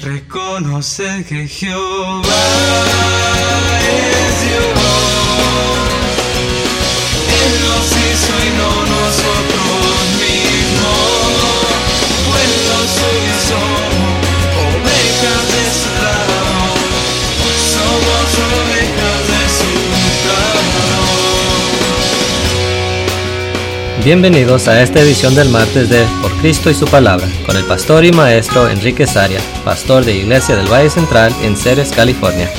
Reconoce que Jehová es Dios. Él nos hizo y no nosotros mismos. Pueblo suyo somos, ovejas de su lado. Somos ovejas de su lado. Bienvenidos a esta edición del martes de Por Cristo y su Palabra, con el pastor y maestro Enrique Saria, pastor de Iglesia del Valle Central en Ceres, California.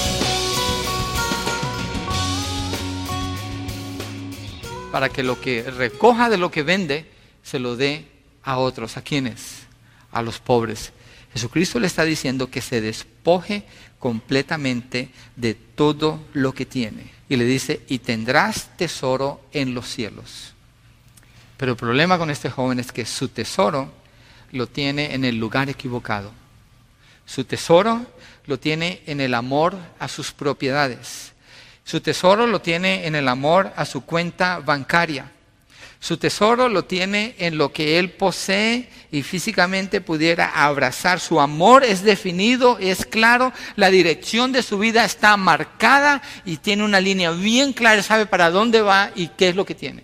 Para que lo que recoja de lo que vende, se lo dé a otros. ¿A quiénes? A los pobres. Jesucristo le está diciendo que se despoje completamente de todo lo que tiene. Y le dice, y tendrás tesoro en los cielos. Pero el problema con este joven es que su tesoro lo tiene en el lugar equivocado. Su tesoro lo tiene en el amor a sus propiedades. Su tesoro lo tiene en el amor a su cuenta bancaria. Su tesoro lo tiene en lo que él posee y físicamente pudiera abrazar. Su amor es definido, es claro, la dirección de su vida está marcada y tiene una línea bien clara, sabe para dónde va y qué es lo que tiene.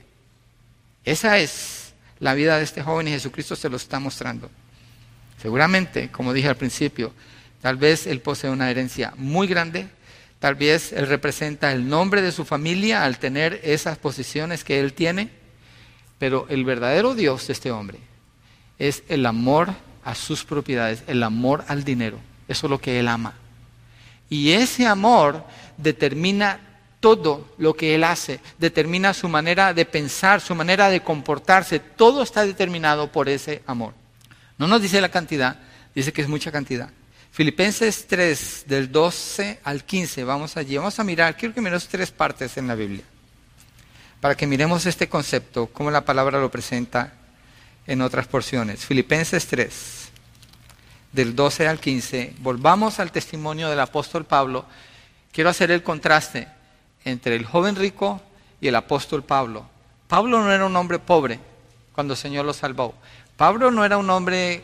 Esa es la vida de este joven y Jesucristo se lo está mostrando. Seguramente, como dije al principio, tal vez él posee una herencia muy grande, tal vez él representa el nombre de su familia al tener esas posiciones que él tiene, pero el verdadero Dios de este hombre es el amor a sus propiedades, el amor al dinero. Eso es lo que él ama. Y ese amor determina todo lo que él hace, determina su manera de pensar, su manera de comportarse. Todo está determinado por ese amor. No nos dice la cantidad, dice que es mucha cantidad. Filipenses 3, del 12 al 15, vamos allí. Vamos a mirar, quiero que miremos 3 partes en la Biblia, para que miremos este concepto, cómo la palabra lo presenta en otras porciones. Filipenses 3, del 12 al 15. Volvamos al testimonio del apóstol Pablo. Quiero hacer el contraste entre el joven rico y el apóstol Pablo. Pablo no era un hombre pobre cuando el Señor lo salvó. Pablo no era un hombre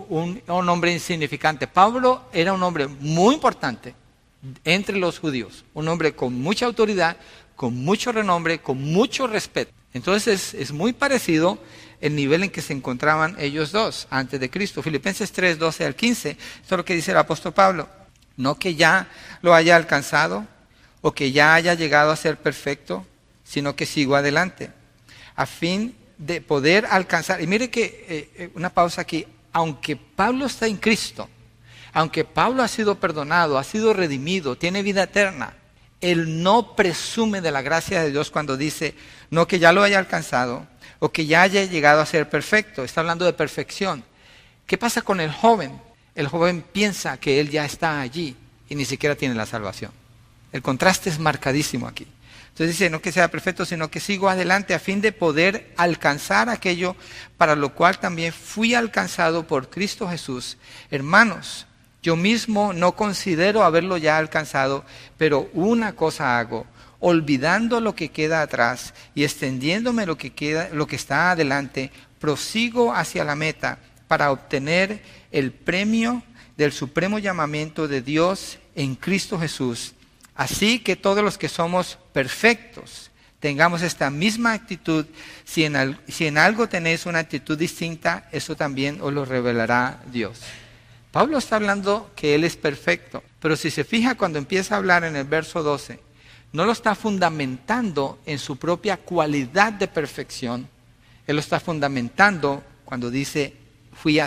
insignificante. Pablo era un hombre muy importante entre los judíos. Un hombre con mucha autoridad, con mucho renombre, con mucho respeto. Entonces es muy parecido el nivel en que se encontraban ellos dos antes de Cristo. Filipenses 3, 12 al 15. Esto es lo que dice el apóstol Pablo. No que ya lo haya alcanzado o que ya haya llegado a ser perfecto, sino que sigo adelante, a fin de poder alcanzar. Y mire que, una pausa aquí, aunque Pablo está en Cristo, aunque Pablo ha sido perdonado, ha sido redimido, tiene vida eterna, él no presume de la gracia de Dios cuando dice, no que ya lo haya alcanzado, o que ya haya llegado a ser perfecto. Está hablando de perfección. ¿Qué pasa con el joven? El joven piensa que él ya está allí y ni siquiera tiene la salvación. El contraste es marcadísimo aquí. Entonces dice, no que sea perfecto, sino que sigo adelante a fin de poder alcanzar aquello para lo cual también fui alcanzado por Cristo Jesús. Hermanos, yo mismo no considero haberlo ya alcanzado, pero una cosa hago, olvidando lo que queda atrás y extendiéndome lo que está adelante, prosigo hacia la meta para obtener el premio del supremo llamamiento de Dios en Cristo Jesús. Así que todos los que somos perfectos tengamos esta misma actitud. Si en algo tenéis una actitud distinta, eso también os lo revelará Dios. Pablo está hablando que él es perfecto, pero si se fija cuando empieza a hablar en el verso 12, no lo está fundamentando en su propia cualidad de perfección. Él lo está fundamentando cuando dice, fui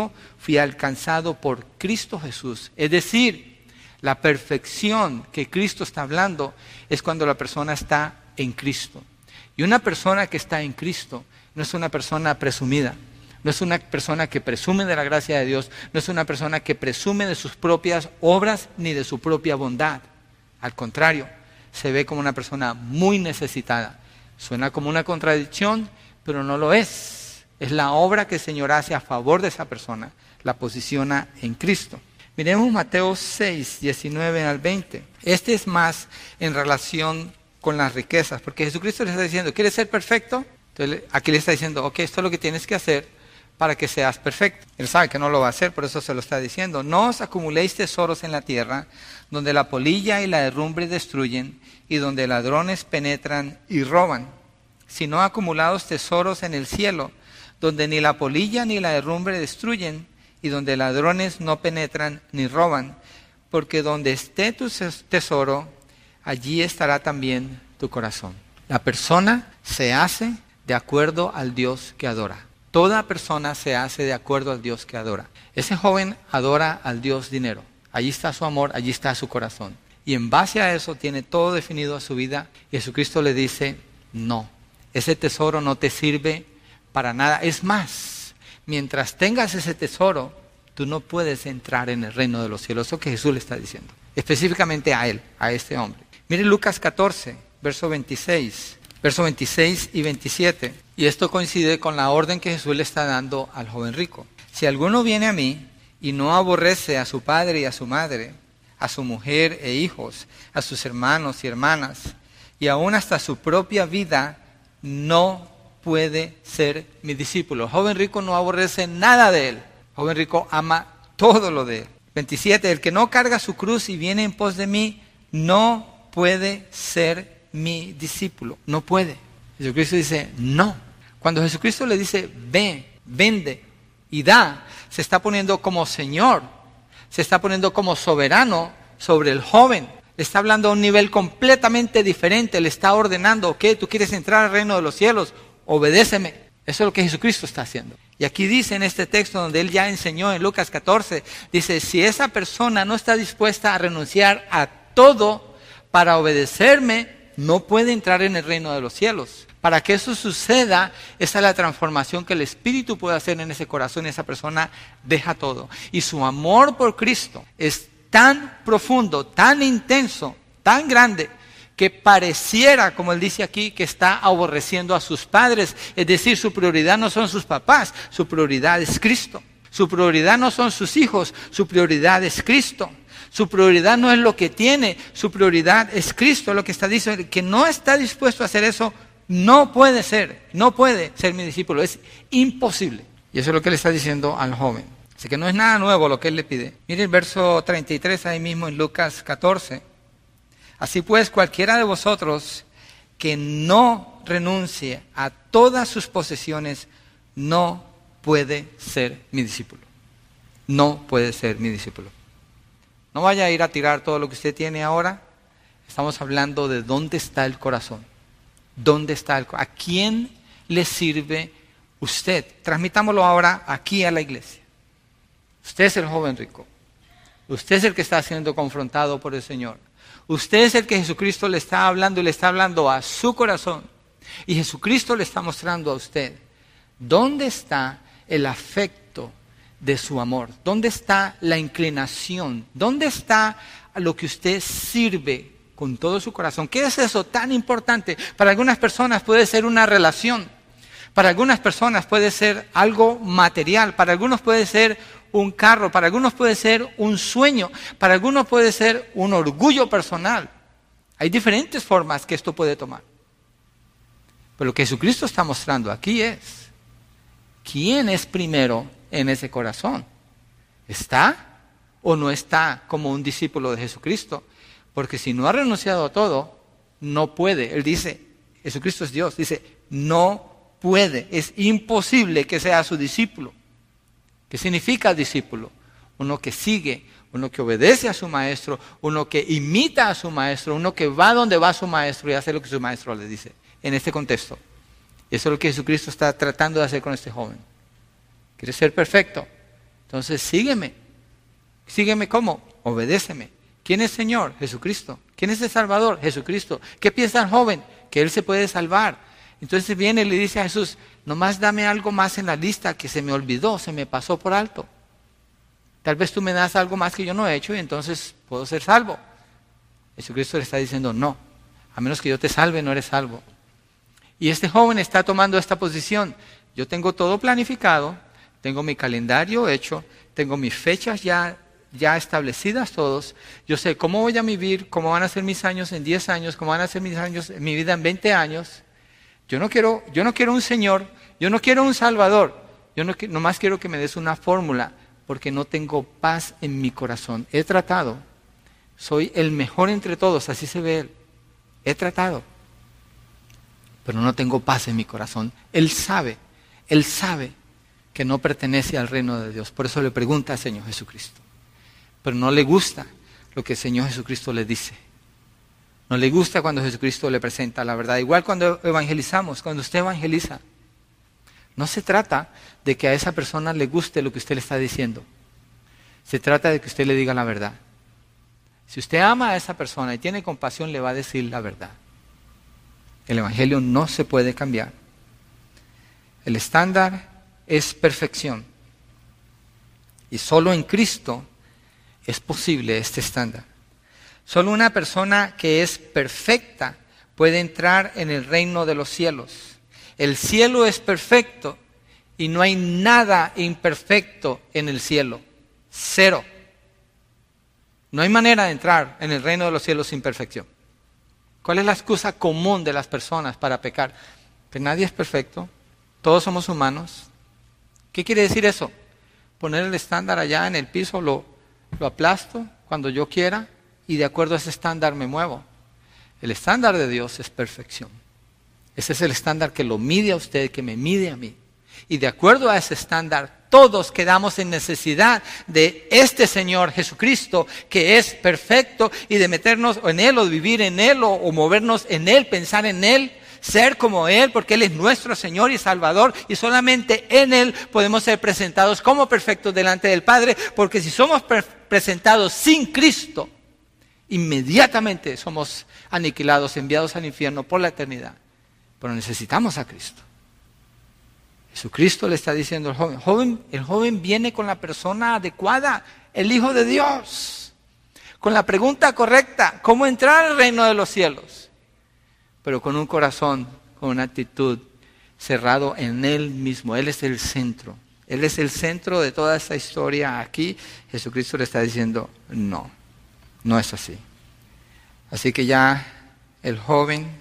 alcanzado por Cristo Jesús. Es decir, la perfección que Cristo está hablando es cuando la persona está en Cristo. Y una persona que está en Cristo no es una persona presumida, no es una persona que presume de la gracia de Dios, no es una persona que presume de sus propias obras ni de su propia bondad. Al contrario, se ve como una persona muy necesitada. Suena como una contradicción, pero no lo es. Es la obra que el Señor hace a favor de esa persona, la posiciona en Cristo. Miremos Mateo 6, 19 al 20. Este es más en relación con las riquezas, porque Jesucristo le está diciendo, ¿quieres ser perfecto? Entonces aquí le está diciendo, ok, esto es lo que tienes que hacer para que seas perfecto. Él sabe que no lo va a hacer, por eso se lo está diciendo. No os acumuléis tesoros en la tierra, donde la polilla y la herrumbre destruyen, y donde ladrones penetran y roban, sino acumulados tesoros en el cielo, donde ni la polilla ni la herrumbre destruyen, y donde ladrones no penetran ni roban, porque donde esté tu tesoro, allí estará también tu corazón. La persona se hace de acuerdo al Dios que adora. Toda persona se hace de acuerdo al Dios que adora. Ese joven adora al Dios dinero. Allí está su amor, allí está su corazón. Y en base a eso tiene todo definido a su vida. Y Jesucristo le dice, no, ese tesoro no te sirve para nada. Es más, mientras tengas ese tesoro, tú no puedes entrar en el reino de los cielos. Eso que Jesús le está diciendo, específicamente a él, a este hombre. Mire Lucas 14, verso 26 y 27. Y esto coincide con la orden que Jesús le está dando al joven rico. Si alguno viene a mí y no aborrece a su padre y a su madre, a su mujer e hijos, a sus hermanos y hermanas, y aún hasta su propia vida, no puede ser mi discípulo. El joven rico no aborrece nada de él. El joven rico ama todo lo de él. 27. El que no carga su cruz y viene en pos de mí, no puede ser mi discípulo. No puede. Jesucristo dice, no. Cuando Jesucristo le dice, ve, vende y da, se está poniendo como Señor, se está poniendo como soberano sobre el joven. Le está hablando a un nivel completamente diferente, le está ordenando, ok, tú quieres entrar al reino de los cielos, obedéceme. Eso es lo que Jesucristo está haciendo. Y aquí dice en este texto donde él ya enseñó en Lucas 14, dice, si esa persona no está dispuesta a renunciar a todo para obedecerme, no puede entrar en el reino de los cielos. Para que eso suceda, esa es la transformación que el Espíritu puede hacer en ese corazón y esa persona deja todo. Y su amor por Cristo es tan profundo, tan intenso, tan grande, que pareciera, como él dice aquí, que está aborreciendo a sus padres. Es decir, su prioridad no son sus papás, su prioridad es Cristo. Su prioridad no son sus hijos, su prioridad es Cristo. Su prioridad no es lo que tiene, su prioridad es Cristo. Lo que está diciendo, el que no está dispuesto a hacer eso, no puede ser mi discípulo, es imposible. Y eso es lo que le está diciendo al joven. Así que no es nada nuevo lo que él le pide. Mire el verso 33 ahí mismo en Lucas 14. Así pues, cualquiera de vosotros que no renuncie a todas sus posesiones, no puede ser mi discípulo. No puede ser mi discípulo. No vaya a ir a tirar todo lo que usted tiene ahora. Estamos hablando de dónde está el corazón. ¿Dónde está el corazón? ¿A quién le sirve usted? Transmitámoslo ahora aquí a la iglesia. Usted es el joven rico. Usted es el que está siendo confrontado por el Señor. Usted es el que Jesucristo le está hablando y le está hablando a su corazón. Y Jesucristo le está mostrando a usted dónde está el afecto de su amor. ¿Dónde está la inclinación? ¿Dónde está lo que usted sirve con todo su corazón? ¿Qué es eso tan importante? Para algunas personas puede ser una relación. Para algunas personas puede ser algo material. Para algunos puede ser un carro. Para algunos puede ser un sueño. Para algunos puede ser un orgullo personal. Hay diferentes formas que esto puede tomar. Pero lo que Jesucristo está mostrando aquí es ¿quién es primero en ese corazón? ¿Está o no está como un discípulo de Jesucristo? Porque si no ha renunciado a todo, no puede. Él dice, Jesucristo es Dios, dice, no puede, es imposible que sea su discípulo. ¿Qué significa discípulo? Uno que sigue, uno que obedece a su maestro, uno que imita a su maestro, uno que va donde va su maestro y hace lo que su maestro le dice. En este contexto. Y eso es lo que Jesucristo está tratando de hacer con este joven. ¿Quieres ser perfecto? Entonces sígueme. Sígueme ¿cómo? Obedéceme. ¿Quién es Señor? Jesucristo. ¿Quién es el Salvador? Jesucristo. ¿Qué piensa el joven? Que Él se puede salvar. Entonces viene y le dice a Jesús, nomás dame algo más en la lista que se me olvidó, se me pasó por alto. Tal vez tú me das algo más que yo no he hecho y entonces puedo ser salvo. Jesucristo le está diciendo, no, a menos que yo te salve no eres salvo. Y este joven está tomando esta posición. Yo tengo todo planificado, tengo mi calendario hecho, tengo mis fechas ya establecidas todos. Yo sé cómo voy a vivir, cómo van a ser mis años en 10 años, cómo van a ser mis años, mi vida en 20 años. Yo no quiero un Señor, yo no quiero un Salvador. Yo nomás quiero que me des una fórmula, porque no tengo paz en mi corazón. He tratado. Soy el mejor entre todos, así se ve él. He tratado. Pero no tengo paz en mi corazón. Él sabe que no pertenece al reino de Dios. Por eso le pregunta al Señor Jesucristo. Pero no le gusta lo que el Señor Jesucristo le dice. No le gusta cuando Jesucristo le presenta la verdad. Igual cuando evangelizamos, cuando usted evangeliza. No se trata de que a esa persona le guste lo que usted le está diciendo. Se trata de que usted le diga la verdad. Si usted ama a esa persona y tiene compasión, le va a decir la verdad. El evangelio no se puede cambiar. El estándar es perfección. Y solo en Cristo es posible este estándar. Solo una persona que es perfecta puede entrar en el reino de los cielos. El cielo es perfecto y no hay nada imperfecto en el cielo. Cero. No hay manera de entrar en el reino de los cielos sin perfección. ¿Cuál es la excusa común de las personas para pecar? Que nadie es perfecto, todos somos humanos. ¿Qué quiere decir eso? Poner el estándar allá en el piso, lo aplasto cuando yo quiera y de acuerdo a ese estándar me muevo. El estándar de Dios es perfección. Ese es el estándar que lo mide a usted, que me mide a mí. Y de acuerdo a ese estándar, todos quedamos en necesidad de este Señor Jesucristo, que es perfecto, y de meternos en Él, o vivir en Él, o movernos en Él, pensar en Él, ser como Él, porque Él es nuestro Señor y Salvador, y solamente en Él podemos ser presentados como perfectos delante del Padre, porque si somos presentados sin Cristo, inmediatamente somos aniquilados, enviados al infierno por la eternidad. Pero necesitamos a Cristo. Jesucristo le está diciendo al joven, el joven viene con la persona adecuada, el Hijo de Dios, con la pregunta correcta, ¿cómo entrar al reino de los cielos? Pero con un corazón, con una actitud cerrado en Él mismo. Él es el centro. Él es el centro de toda esta historia aquí. Jesucristo le está diciendo, no, no es así. Así que ya el joven,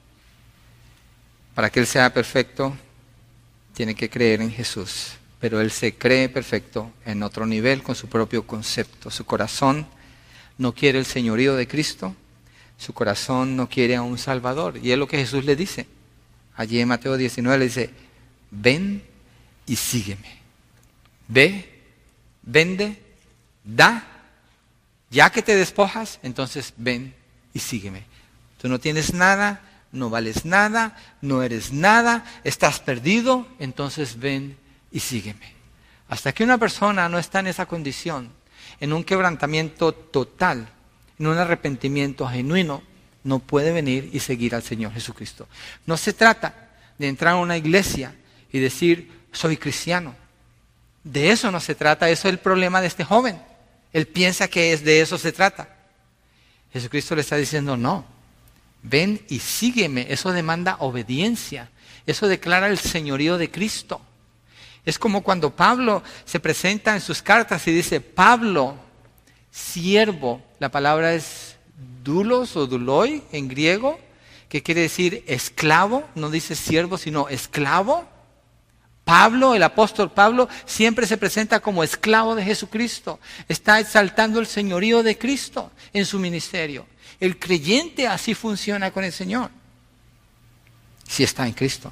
para que él sea perfecto, tiene que creer en Jesús, pero él se cree perfecto en otro nivel con su propio concepto. Su corazón no quiere el señorío de Cristo, su corazón no quiere a un Salvador. Y es lo que Jesús le dice. Allí en Mateo 19 le dice, ven y sígueme. Ve, vende, da. Ya que te despojas, entonces ven y sígueme. Tú no tienes nada, no vales nada, no eres nada, estás perdido, entonces ven y sígueme. Hasta que una persona no está en esa condición, en un quebrantamiento total, en un arrepentimiento genuino, no puede venir y seguir al Señor Jesucristo. No se trata de entrar a una iglesia y decir, soy cristiano. De eso no se trata, eso es el problema de este joven. Él piensa que de eso se trata. Jesucristo le está diciendo, no. Ven y sígueme. Eso demanda obediencia. Eso declara el señorío de Cristo. Es como cuando Pablo se presenta en sus cartas y dice, Pablo, siervo. La palabra es doulos o douloi en griego, que quiere decir esclavo. No dice siervo, sino esclavo. Pablo, el apóstol Pablo, siempre se presenta como esclavo de Jesucristo. Está exaltando el señorío de Cristo en su ministerio. El creyente así funciona con el Señor, si está en Cristo.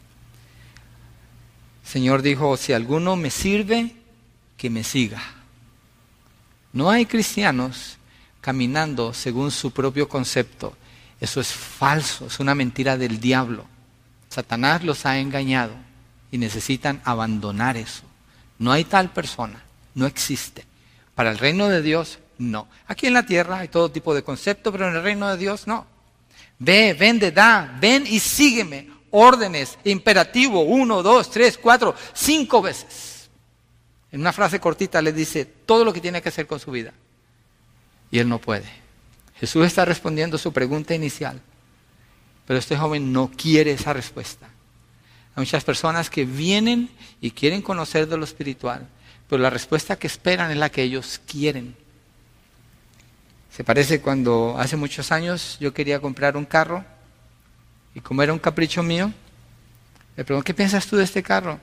El Señor dijo, si alguno me sirve, que me siga. No hay cristianos caminando según su propio concepto. Eso es falso, es una mentira del diablo. Satanás los ha engañado y necesitan abandonar eso. No hay tal persona, no existe. Para el reino de Dios, no. Aquí en la tierra hay todo tipo de conceptos, pero en el reino de Dios no. Ve, vende, da, ven y sígueme. Órdenes, imperativo, 1, 2, 3, 4, 5 veces. En una frase cortita le dice todo lo que tiene que hacer con su vida. Y él no puede. Jesús está respondiendo su pregunta inicial. Pero este joven no quiere esa respuesta. Hay muchas personas que vienen y quieren conocer de lo espiritual, pero la respuesta que esperan es la que ellos quieren. Se parece cuando hace muchos años yo quería comprar un carro y como era un capricho mío, le pregunto, ¿qué piensas tú de este carro?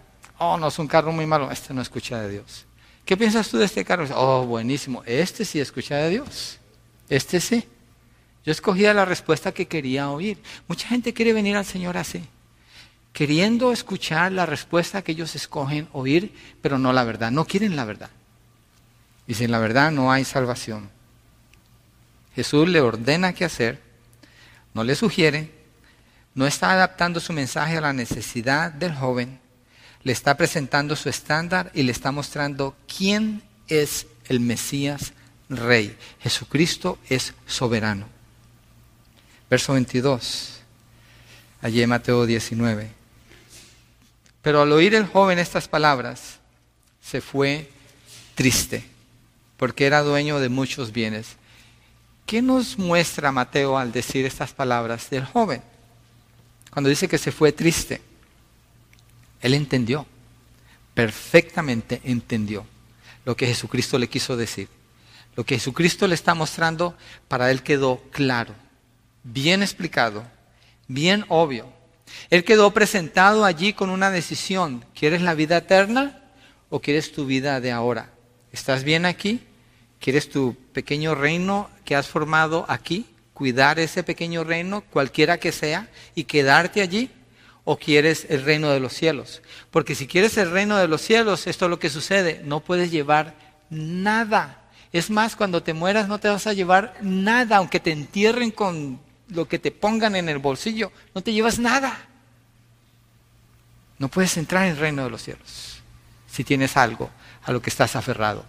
Oh, no, es un carro muy malo. Este no escucha de Dios. ¿Qué piensas tú de este carro? Oh, buenísimo. Este sí escucha de Dios. Este sí. Yo escogía la respuesta que quería oír. Mucha gente quiere venir al Señor así, queriendo escuchar la respuesta que ellos escogen oír, pero no la verdad. No quieren la verdad. Y sin la verdad no hay salvación. Jesús le ordena qué hacer, no le sugiere, no está adaptando su mensaje a la necesidad del joven, le está presentando su estándar y le está mostrando quién es el Mesías Rey. Jesucristo es soberano. Verso 22, allí en Mateo 19. Pero al oír el joven estas palabras, se fue triste, porque era dueño de muchos bienes. ¿Qué nos muestra Mateo al decir estas palabras del joven? Cuando dice que se fue triste, él entendió, perfectamente entendió lo que Jesucristo le quiso decir. Lo que Jesucristo le está mostrando, para él quedó claro, bien explicado, bien obvio. Él quedó presentado allí con una decisión. ¿Quieres la vida eterna o quieres tu vida de ahora? ¿Estás bien aquí? ¿Quieres tu pequeño reino que has formado aquí? ¿Cuidar ese pequeño reino, cualquiera que sea, y quedarte allí? ¿O quieres el reino de los cielos? Porque si quieres el reino de los cielos, esto es lo que sucede. No puedes llevar nada. Es más, cuando te mueras no te vas a llevar nada, aunque te entierren con lo que te pongan en el bolsillo. No te llevas nada. No puedes entrar en el reino de los cielos si tienes algo a lo que estás aferrado.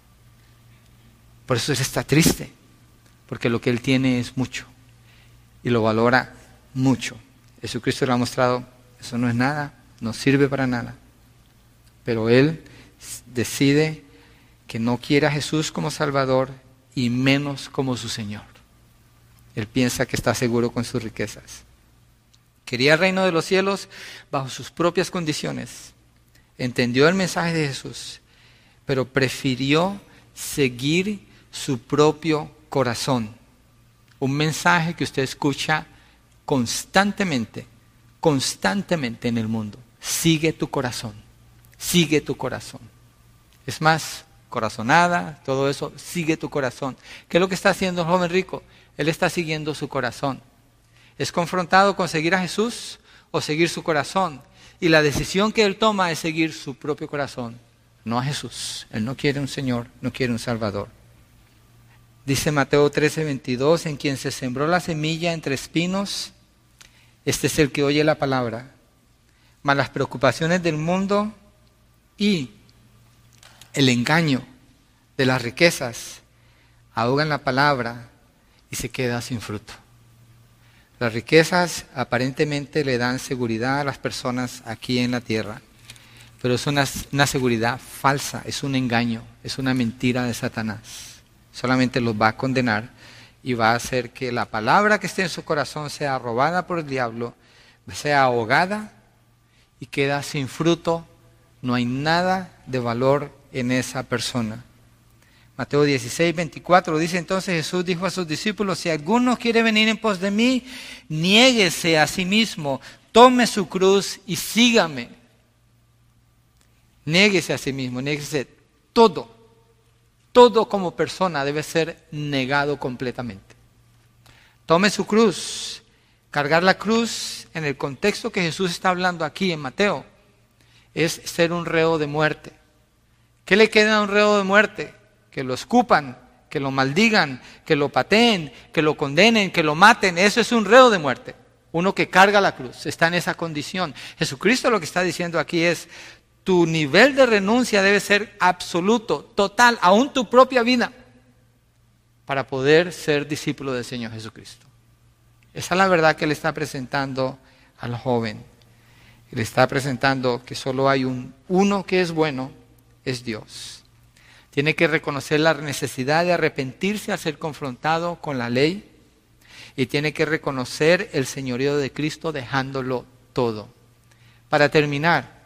Por eso él está triste, porque lo que él tiene es mucho y lo valora mucho. Jesucristo le ha mostrado, eso no es nada, no sirve para nada. Pero él decide que no quiere a Jesús como Salvador y menos como su Señor. Él piensa que está seguro con sus riquezas. Quería el reino de los cielos bajo sus propias condiciones. Entendió el mensaje de Jesús, pero prefirió seguir su propio corazón. Un mensaje que usted escucha constantemente en el mundo. Sigue tu corazón, sigue tu corazón. Es más, corazonada, todo eso, sigue tu corazón. ¿Qué es lo que está haciendo el joven rico? Él está siguiendo su corazón. ¿Es confrontado con seguir a Jesús o seguir su corazón? Y la decisión que él toma es seguir su propio corazón, no a Jesús. Él no quiere un Señor, no quiere un Salvador. Dice Mateo 13:22, en quien se sembró la semilla entre espinos, este es el que oye la palabra, mas las preocupaciones del mundo y el engaño de las riquezas ahogan la palabra y se queda sin fruto. Las riquezas aparentemente le dan seguridad a las personas aquí en la tierra, pero es una seguridad falsa, es un engaño, es una mentira de Satanás. Solamente los va a condenar y va a hacer que la palabra que esté en su corazón sea robada por el diablo, sea ahogada y queda sin fruto. No hay nada de valor en esa persona. Mateo 16:24 dice, entonces Jesús dijo a sus discípulos, si alguno quiere venir en pos de mí, niéguese a sí mismo, tome su cruz y sígame. Niéguese a sí mismo, niéguese todo. Todo como persona debe ser negado completamente. Tome su cruz. Cargar la cruz en el contexto que Jesús está hablando aquí en Mateo es ser un reo de muerte. ¿Qué le queda a un reo de muerte? Que lo escupan, que lo maldigan, que lo pateen, que lo condenen, que lo maten. Eso es un reo de muerte. Uno que carga la cruz, está en esa condición. Jesucristo lo que está diciendo aquí es, tu nivel de renuncia debe ser absoluto, total, aún tu propia vida, para poder ser discípulo del Señor Jesucristo. Esa es la verdad que le está presentando al joven. Le está presentando que solo hay uno que es bueno, es Dios. Tiene que reconocer la necesidad de arrepentirse al ser confrontado con la ley y tiene que reconocer el señorío de Cristo dejándolo todo. Para terminar,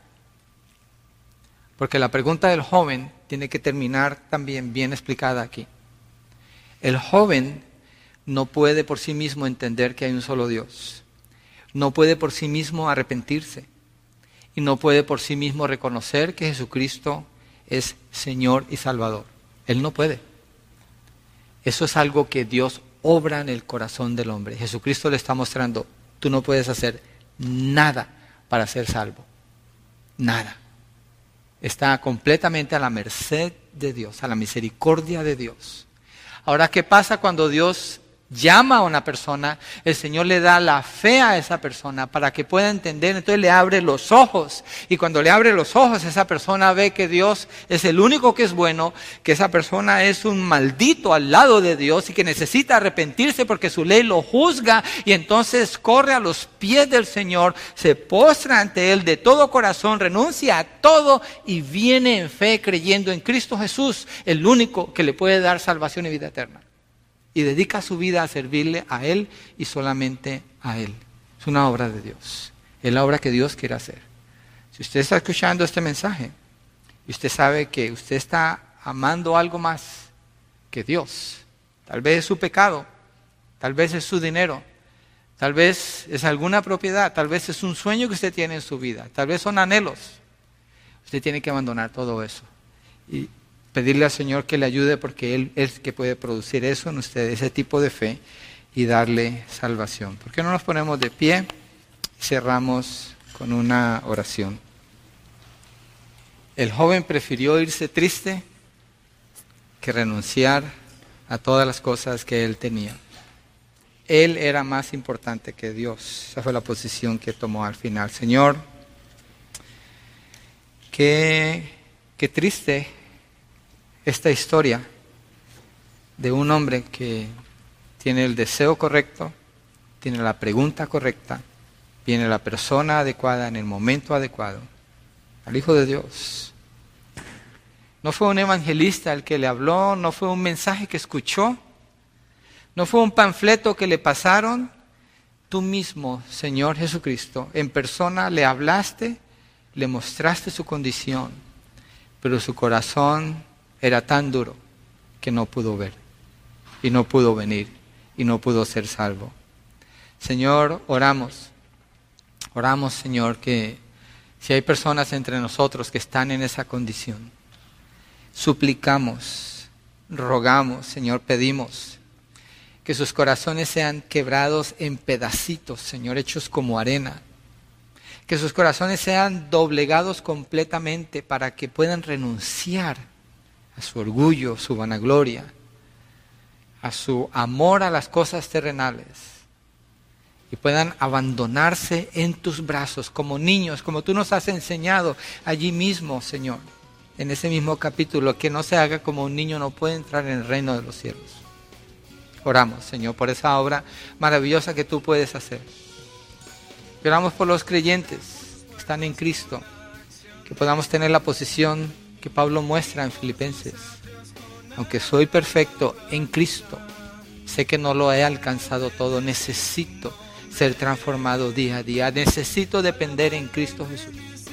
porque la pregunta del joven tiene que terminar también bien explicada aquí. El joven no puede por sí mismo entender que hay un solo Dios. No puede por sí mismo arrepentirse. y no puede por sí mismo reconocer que Jesucristo es Señor y Salvador. Él no puede. Eso es algo que Dios obra en el corazón del hombre. Jesucristo le está mostrando, tú no puedes hacer nada para ser salvo. Nada. Está completamente a la merced de Dios, a la misericordia de Dios. Ahora, ¿qué pasa cuando Dios llama a una persona? El Señor le da la fe a esa persona para que pueda entender, entonces le abre los ojos, y cuando le abre los ojos esa persona ve que Dios es el único que es bueno, que esa persona es un maldito al lado de Dios y que necesita arrepentirse porque su ley lo juzga, y entonces corre a los pies del Señor, se postra ante Él de todo corazón, renuncia a todo y viene en fe creyendo en Cristo Jesús, el único que le puede dar salvación y vida eterna. Y dedica su vida a servirle a Él y solamente a Él. Es una obra de Dios. Es la obra que Dios quiere hacer. Si usted está escuchando este mensaje y usted sabe que usted está amando algo más que Dios, tal vez es su pecado, tal vez es su dinero, tal vez es alguna propiedad, tal vez es un sueño que usted tiene en su vida, tal vez son anhelos. Usted tiene que abandonar todo eso y pedirle al Señor que le ayude, porque Él es el que puede producir eso en usted, ese tipo de fe, y darle salvación. ¿Por qué no nos ponemos de pie y cerramos con una oración? El joven prefirió irse triste que renunciar a todas las cosas que él tenía. Él era más importante que Dios. Esa fue la posición que tomó al final. Señor, qué triste esta historia de un hombre que tiene el deseo correcto, tiene la pregunta correcta, tiene la persona adecuada en el momento adecuado, al Hijo de Dios. No fue un evangelista el que le habló, no fue un mensaje que escuchó, no fue un panfleto que le pasaron. Tú mismo, Señor Jesucristo, en persona le hablaste, le mostraste su condición, pero su corazón era tan duro que no pudo ver y no pudo venir y no pudo ser salvo. Señor, oramos, Señor, que si hay personas entre nosotros que están en esa condición, suplicamos, rogamos, Señor, pedimos que sus corazones sean quebrados en pedacitos, Señor, hechos como arena. Que sus corazones sean doblegados completamente para que puedan renunciar a su orgullo, su vanagloria, a su amor a las cosas terrenales, y puedan abandonarse en tus brazos como niños, como tú nos has enseñado allí mismo, Señor, en ese mismo capítulo, que no se haga como un niño no puede entrar en el reino de los cielos. Oramos, Señor, por esa obra maravillosa que tú puedes hacer. Oramos por los creyentes que están en Cristo, que podamos tener la posición que Pablo muestra en Filipenses. Aunque soy perfecto en Cristo, sé que no lo he alcanzado todo, necesito ser transformado día a día, necesito depender en Cristo Jesús.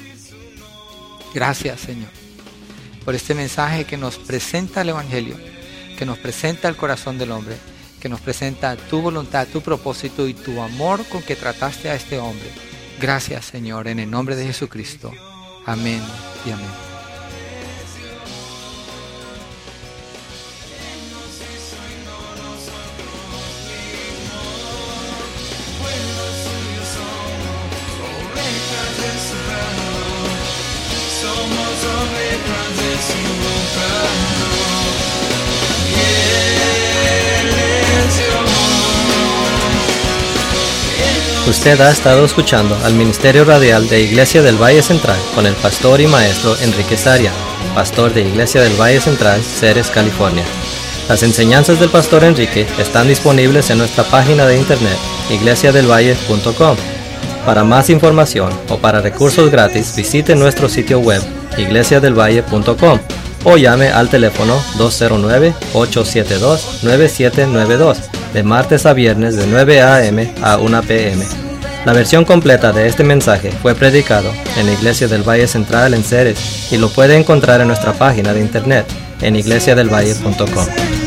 Gracias, Señor, por este mensaje que nos presenta el Evangelio, que nos presenta el corazón del hombre, que nos presenta tu voluntad, tu propósito y tu amor con que trataste a este hombre. Gracias, Señor, en el nombre de Jesucristo. Amén y amén. Usted ha estado escuchando al Ministerio Radial de Iglesia del Valle Central con el pastor y maestro Enrique Saria, pastor de Iglesia del Valle Central, Ceres, California. Las enseñanzas del pastor Enrique están disponibles en nuestra página de internet, iglesiadelvalle.com. Para más información o para recursos gratis, visite nuestro sitio web, iglesiadelvalle.com, o llame al teléfono 209-872-9792, de martes a viernes de 9 a.m. a 1 p.m. La versión completa de este mensaje fue predicado en la Iglesia del Valle Central en Ceres y lo puede encontrar en nuestra página de internet en iglesiadelvalle.com.